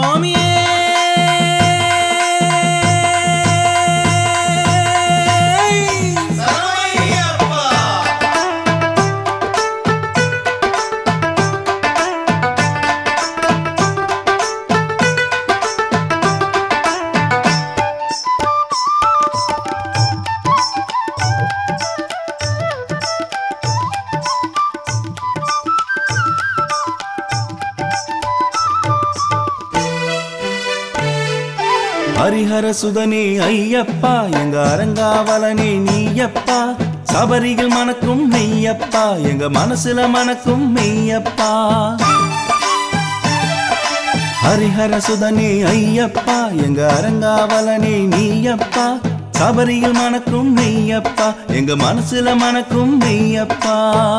சுவாமியே ஹரிஹர சுதனே ஐயப்பா எங்க அரங்காவலனே நீயப்பா சபரியில் மணக்கும் மெய்யப்பா எங்க மனசுல மணக்கும் மெய்யப்பா ஹரிஹர சுதனே ஐயப்பா எங்க அரங்காவலனே நீயப்பா சபரியில் மணக்கும் மெய்யப்பா எங்க மனசுல மணக்கும் மெய்யப்பா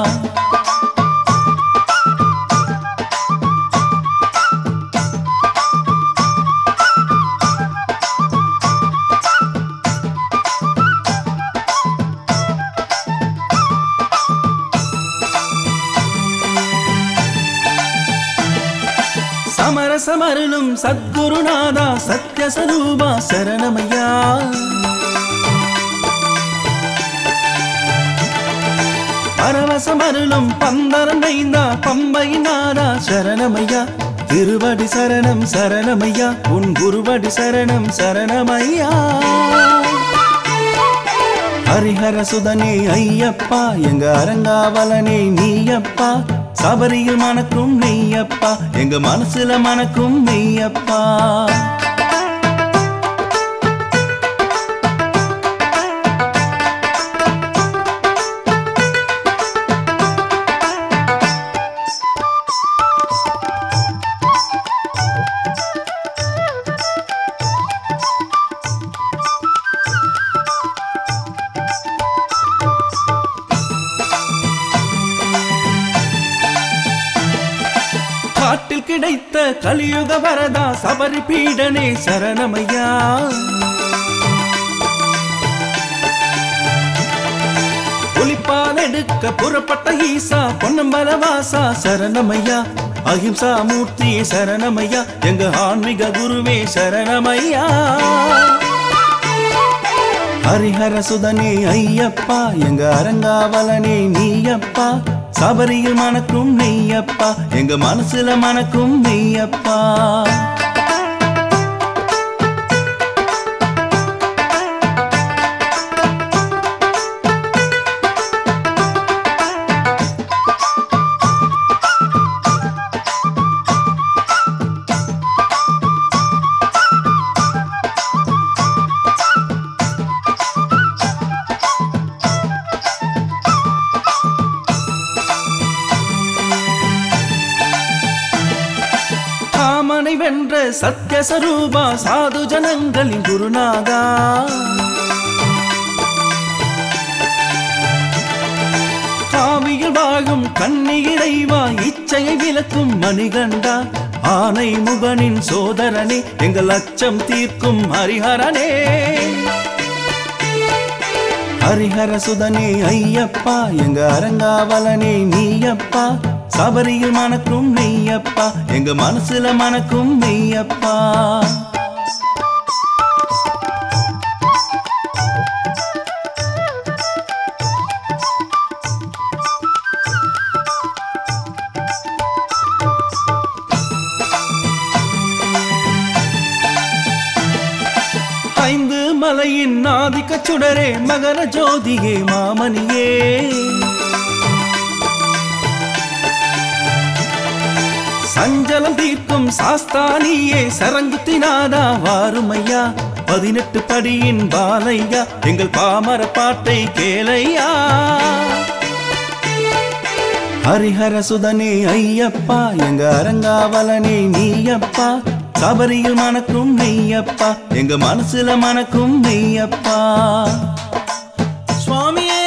சமரசமருளும் சத்குருநாதா சத்யஸ்வரூபா சரணமையா பரவசமருளும் பந்தரண்டைந்தா பம்பைநாதா சரணமையா திருவடி சரணம் சரணமையா உன் குருவடி சரணம் சரணமையா ஹரிஹர சுதனே ஐயப்பா எங்க அரங்காவலனே நீயப்பா சபரியில் மணக்கும் மெய்யப்பா எங்க மனசுல மணக்கும் மெய்யப்பா காட்டில் கிடைத்த கலியுக வரதா சபரி பீடனே சரணமையா ஒளிப்பால் எடுக்க புறப்பட்ட ஈசா பொன்னம்பலவாசா சரணமையா அஹிம்சா மூர்த்தி சரணமையா எங்க ஆன்மீக குருவே சரணமையா ஹரிஹர சுதனே ஐயப்பா எங்க அரங்காவலனே நீயப்பா சபரியில் மணக்கும் மெய்யப்பா எங்க மனசுல மணக்கும் மெய்யப்பா காமனை வென்ற சத்யஸ்வரூபா சாது ஜனங்களின் குருநாதா காவியில் வாழும் கன்னியிறைவா இச்சையை விளக்கும் மணிகண்டா ஆனை முகனின் சோதரனே எங்கள் அச்சம் தீர்க்கும் ஹரிஹரனே ஹரிஹர சுதனே ஐயப்பா எங்க அரங்காவலனே நீயப்பா சபரியில் மணக்கும் மெய்யப்பா எங்க மனசுல மணக்கும் மெய்யப்பா ஐந்து மலையின் ஆதிக்க சுடரே மகர ஜோதியே மாமணியே சஞ்சலம் தீர்க்கும் சாஸ்தானியே சரங்குத்தினாதா வாருமையா 18 படியின் பாலையா எங்கள் பாமர பாட்டை கேளையா ஹரிஹர சுதனே ஐயப்பா எங்க அரங்காவலனே நீயப்பா சபரியில் மணக்கும் மெய்யப்பா எங்க மனசுல மணக்கும் மெய்யப்பா சுவாமியே